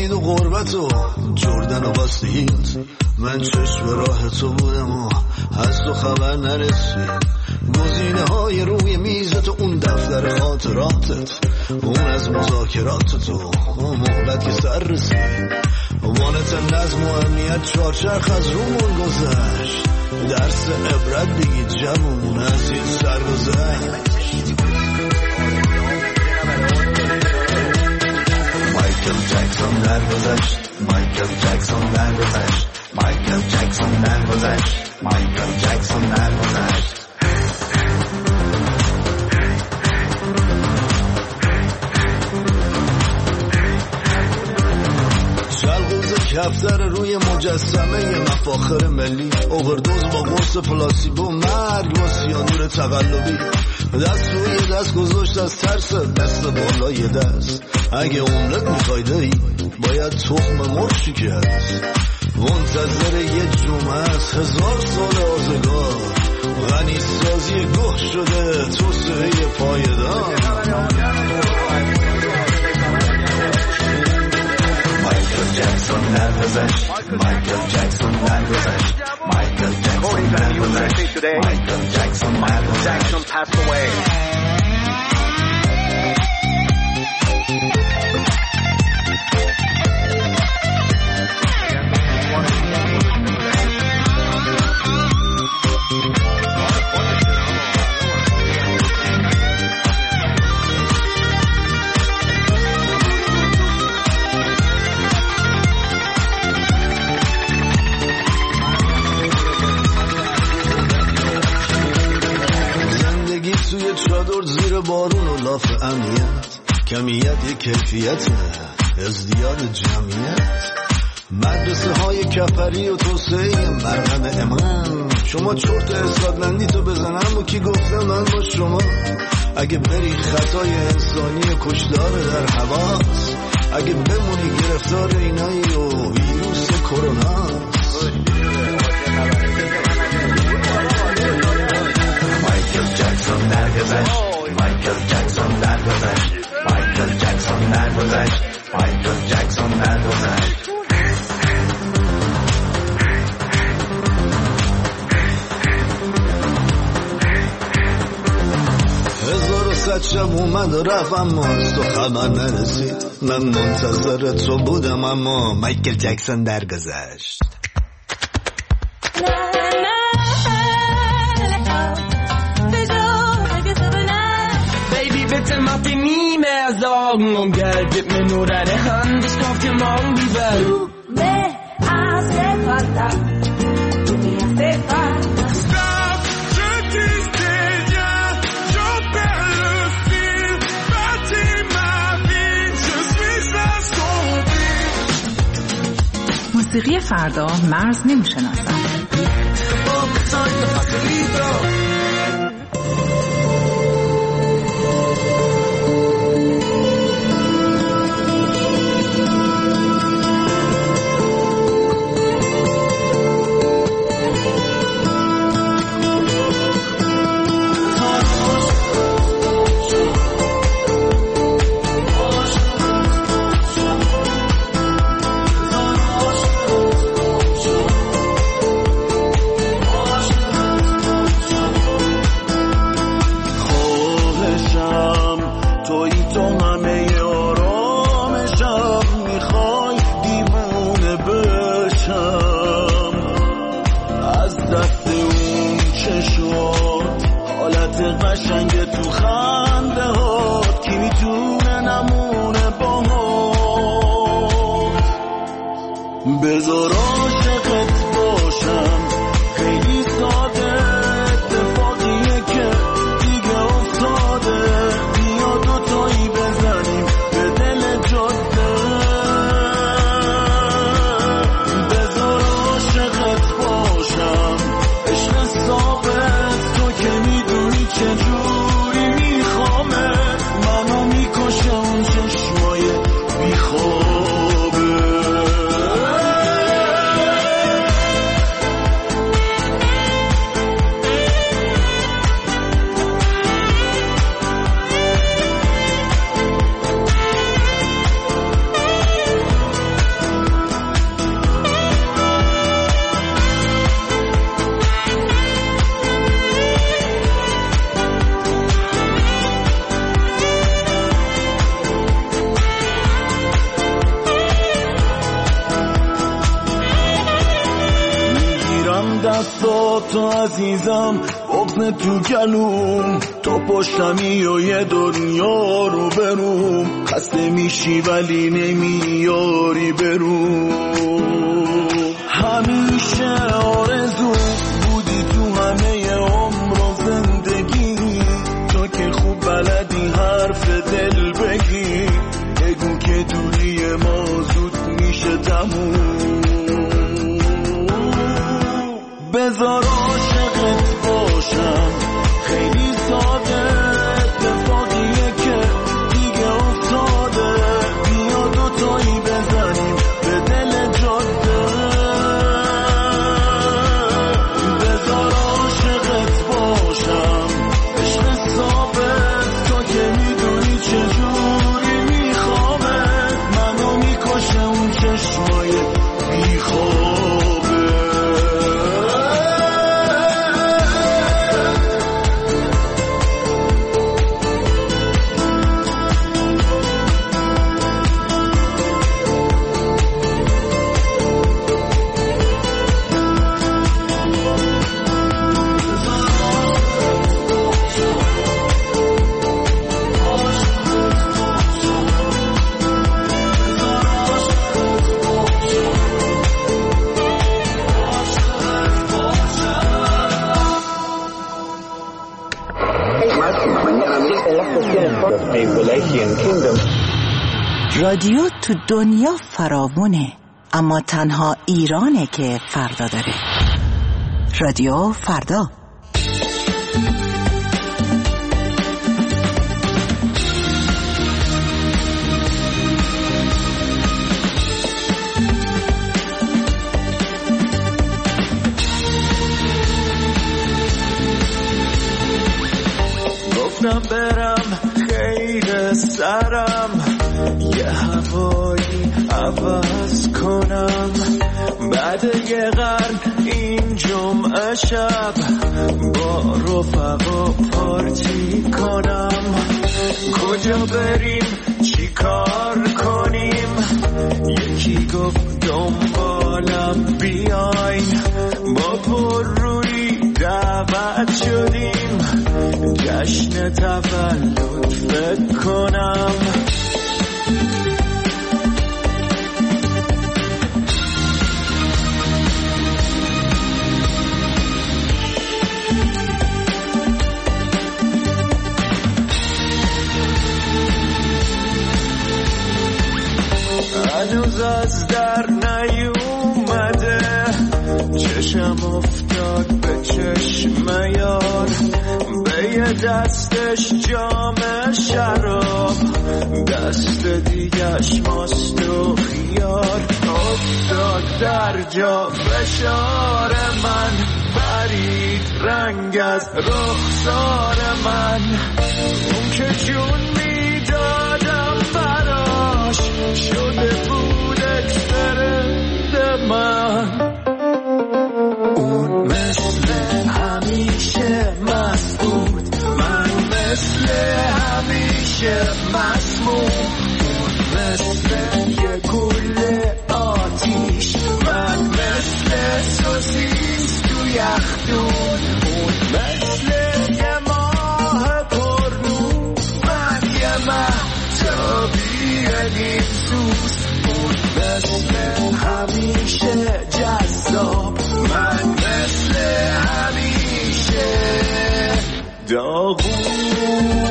امید و غربت و جردن و باستیت. من چشم راه تو بودم و از تو خبر نرسید. گزینه های روی میزت و اون دفتر خاطراتت، اون از مذاکرات تو مهلت که سر رسید. وانت نظم و امنیت چارچرخ از رومون گذشت. درس عبرت بگید جمعون از این سرگذشت. مایکل جکسون درگذشت، مایکل جکسون درگذشت، مایکل جکسون درگذشت، مایکل جکسون درگذشت. شلغوز کفتر روی مجسمه مفاخر ملی، اووردوز با قرص پلاسیبو، مرگ با سیانور تقلبی. دست روی دست گذاشت از ترس، دست بالای دست. اگه عمرت میخوای دایی باید تخم مرغ شکست. منتظر یه جمعه از 1000 سال آزگار، غنی سازی گوه شده توسعه پایدار. مایکل جکسون درگذشت، مایکل جکسون درگذشت، مایکل جکسون درگذشت، مایکل جکسون درگذشت. چادر زیر بارون و لاف امنیت، کمیت یک کیفیت ازدیاد جمعیت. مدرسه های کفری و توسعه مرهم امان. شما چرت اسکاتلندی تو بزنم و کی گفته من با شما. اگه بری خطای انسانی کشدار در حواس، اگه بمونی گرفتار اینایی و ویروس کرونا. مایکل جکسون درگذشت، مایکل جکسون درگذشت، مایکل جکسون درگذشت، مایکل جکسون درگذشت. شب اومد و رفت اما از تو خبر نرسید. من منتظر تو بودم اما مایکل جکسون درگذشت. Baby, bitte mach dir nie mehr Sorgen um Geld, gib mir nur deine Hand, ich kauf dir morgen die Welt. Du me hace falta, du me hace falta. Stop, je t'ai déjà, je perds le fil, bâtis ma vie, je suis sa sombrie. موسیقی فردا مرز نمیشناسد. بذار عاشقت باشم، خیلی ساده، اتفاقیه که دیگه افتاده. بیا دوتایی بزنیم به دل جاده. بذار عاشقت باشم، عشق ثابت، تو که میدونی چجوری میخوامت. منو میکشه اون چشمای بیخوابه. تو عزیزم بغض تو گلوم، تو پشتمی و یه دنیا رو بروم، خسته میشی ولی نمیاری بروم. همیشه آرزو بودی تو همه عمر و زندگی، تو که خوب بلدی حرف دل بگی، بگو که دوری ما زود میشه تموم. بذار عاشقت باشم، خیلی ساده، اتفاقیه که دیگه افتاده، بیا دوتایی بزنیم به دل جاده. بذار عاشقت باشم، عشق ثابت، تو که میدونی چجوری میخوابه، منو میکشه اون چشمای بیخوابه. رادیو تو دنیا فراوونه، اما تنها ایرانه که فردا داره. رادیو فردا. گفتم برم خیر سرم، یه هوایی عوض کنم، بعد یه قرن این جمعه شب با رفقا پارتی کنم. کجا بریم چی کار کنیم، یکی گفت دنبالم بیاین، با پررویی دعوت شدیم، جشن تولد فکر کنم. هنوز از در نیومده، چشم افتاد به چشم یار، به یه دستش جام شراب، دست دیگش ماست و خیار. افتاد در جا فشار من، برید رنگ از رخسار من، اون که جون میدادم براش شده بود اکسپرند من. اون مثل همیشه مست بود، من مثل همیشه مسموم. اون مثل یه گوله آتیش، من مثل سوسیس تو یخدون. اون مثل یه ماه پرنور، من یه مهتابی نیمسوز. اون مثل همیشه جذاب، من مثل همیشه داغون.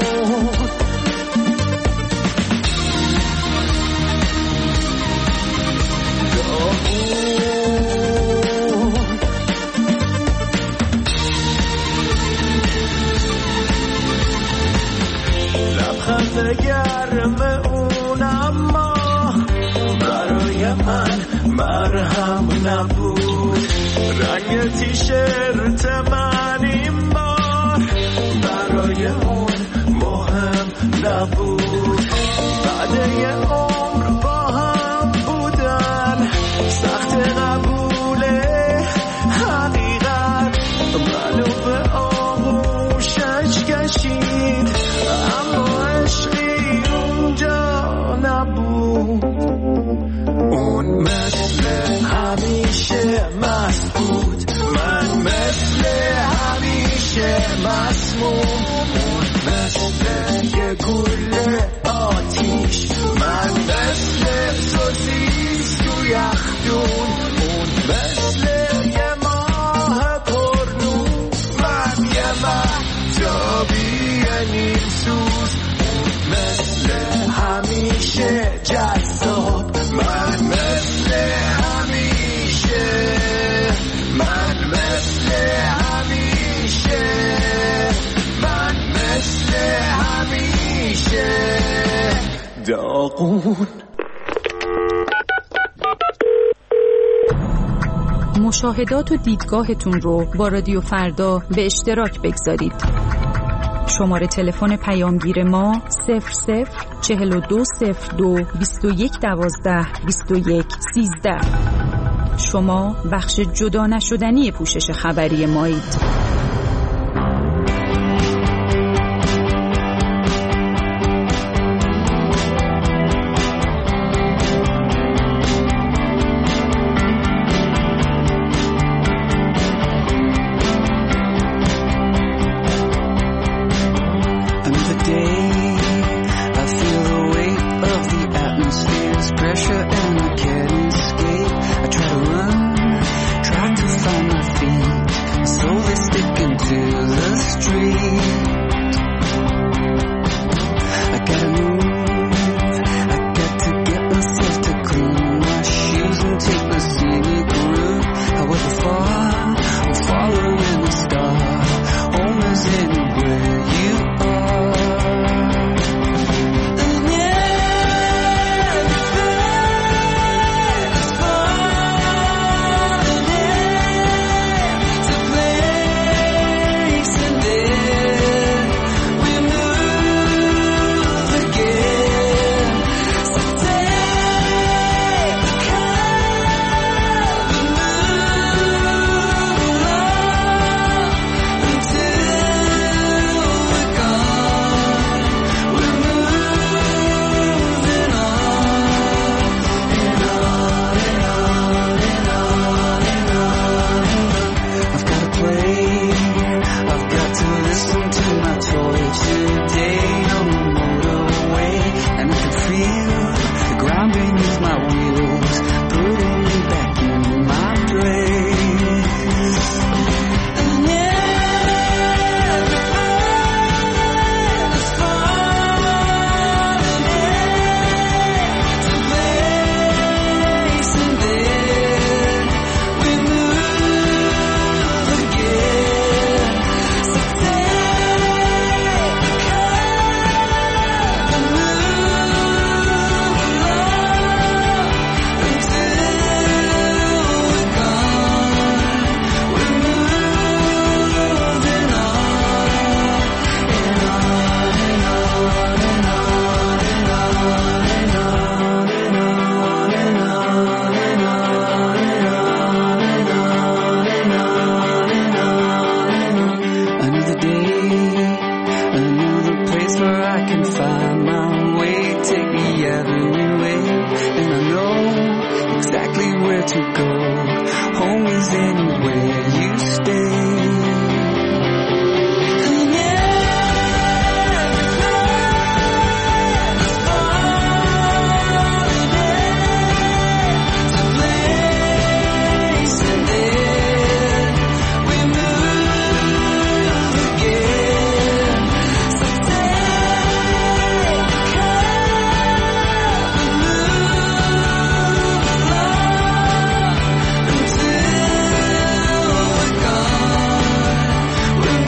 لبخند گرم اون اما برای من مرهم نبود، رنگ تیشرت من این بار برای اون مهم نبود. بعد یه عمر با هم بودن، سخت قبول حقیقت، منو به آغوشش کشید، اما عشقی اونجا نبود. اون مثل همیشه مست بود، من مسموم، اون مثل یه گوله آتیش، من مثل سوسیس تو یخدون، اون مثل یه ماه پرنور، من یه مهتابی نیم سوز، اون مثل همیشه جذاب، من مثل همیشه، من مثل همیشه، من مثل همیشه داغون. مشاهدات و دیدگاهتون رو با رادیو فردا به اشتراک بگذارید. شماره تلفن پیامگیر ما 004202 2112 2113. شما بخش جدا نشدنی پوشش خبری مایید. Slowly sticking to the street.